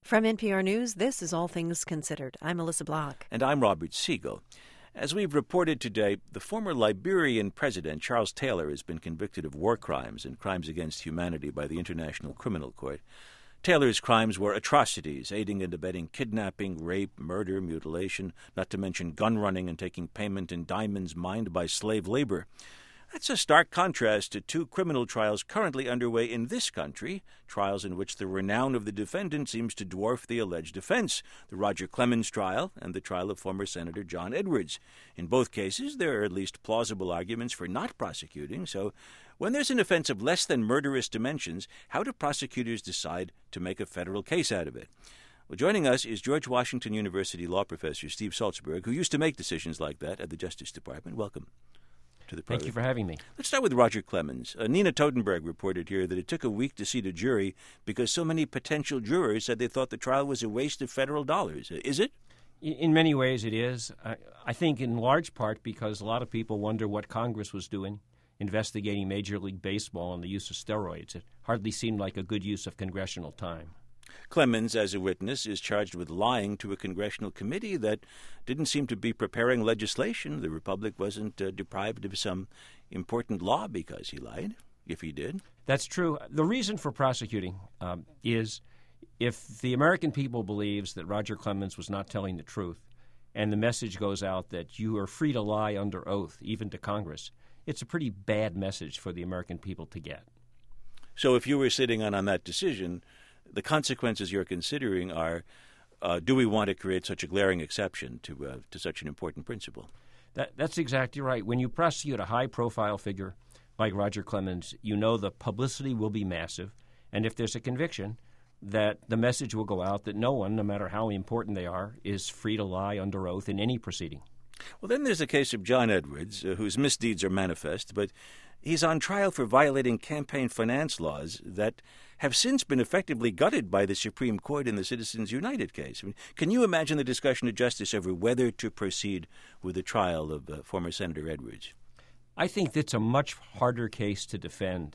From NPR News, this is All Things Considered. I'm Melissa Block. And I'm Robert Siegel. As we've reported today, the former Liberian president, Charles Taylor, has been convicted of war crimes and crimes against humanity by the International Criminal Court. Taylor's crimes were atrocities, aiding and abetting kidnapping, rape, murder, mutilation, not to mention gun running and taking payment in diamonds mined by slave labor. That's a stark contrast to two criminal trials currently underway in this country, trials in which the renown of the defendant seems to dwarf the alleged offense, the Roger Clemens trial and the trial of former Senator John Edwards. In both cases, there are at least plausible arguments for not prosecuting, so when there's an offense of less than murderous dimensions, how do prosecutors decide to make a federal case out of it? Well, joining us is George Washington University law professor Steve Saltzberg, who used to make decisions like that at the Justice Department. Welcome. Thank you for having me. Let's start with Roger Clemens. Nina Totenberg reported here that it took a week to seat a jury because so many potential jurors said they thought the trial was a waste of federal dollars. Is it? In many ways it is. I think in large part because a lot of people wonder what Congress was doing, investigating Major League Baseball and the use of steroids. It hardly seemed like a good use of congressional time. Clemens, as a witness, is charged with lying to a congressional committee that didn't seem to be preparing legislation. The Republic wasn't deprived of some important law because he lied, if he did. That's true. The reason for prosecuting is if the American people believes that Roger Clemens was not telling the truth and the message goes out that you are free to lie under oath, even to Congress, it's a pretty bad message for the American people to get. So if you were sitting on that decision, the consequences you're considering are, do we want to create such a glaring exception to such an important principle? That's exactly right. When you prosecute a high-profile figure like Roger Clemens, you know the publicity will be massive, and if there's a conviction, that the message will go out that no one, no matter how important they are, is free to lie under oath in any proceeding. Well, then there's the case of John Edwards, whose misdeeds are manifest, but he's on trial for violating campaign finance laws that have since been effectively gutted by the Supreme Court in the Citizens United case. I mean, can you imagine the discussion of justice over whether to proceed with the trial of former Senator Edwards? I think that's a much harder case to defend.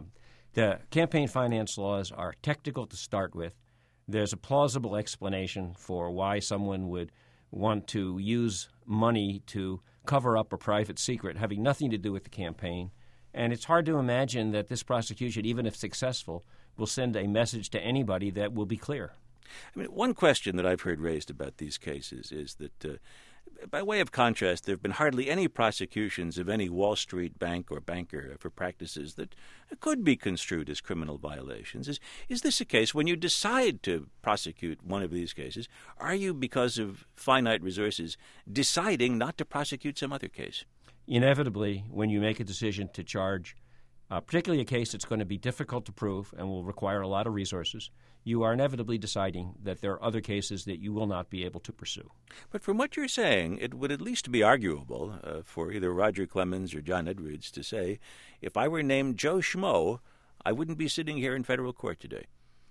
The campaign finance laws are technical to start with. There's a plausible explanation for why someone would want to use money to cover up a private secret having nothing to do with the campaign. And it's hard to imagine that this prosecution, even if successful, will send a message to anybody that will be clear. I mean, one question that I've heard raised about these cases is that, by way of contrast, there have been hardly any prosecutions of any Wall Street bank or banker for practices that could be construed as criminal violations. Is this a case when you decide to prosecute one of these cases, are you, because of finite resources, deciding not to prosecute some other case? Inevitably, when you make a decision to charge, particularly a case that's going to be difficult to prove and will require a lot of resources, you are inevitably deciding that there are other cases that you will not be able to pursue. But from what you're saying, it would at least be arguable for either Roger Clemens or John Edwards to say, if I were named Joe Schmo, I wouldn't be sitting here in federal court today.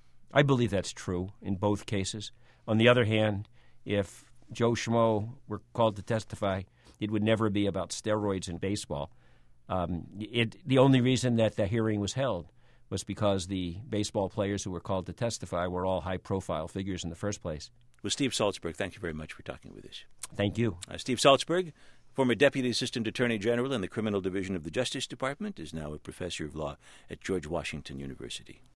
I believe that's true in both cases. On the other hand, if Joe Schmo were called to testify, it would never be about steroids in baseball. The only reason that the hearing was held was because the baseball players who were called to testify were all high-profile figures in the first place. Well, Steve Saltzberg, thank you very much for talking with us. Thank you. Steve Saltzberg, former Deputy Assistant Attorney General in the Criminal Division of the Justice Department, is now a professor of law at George Washington University.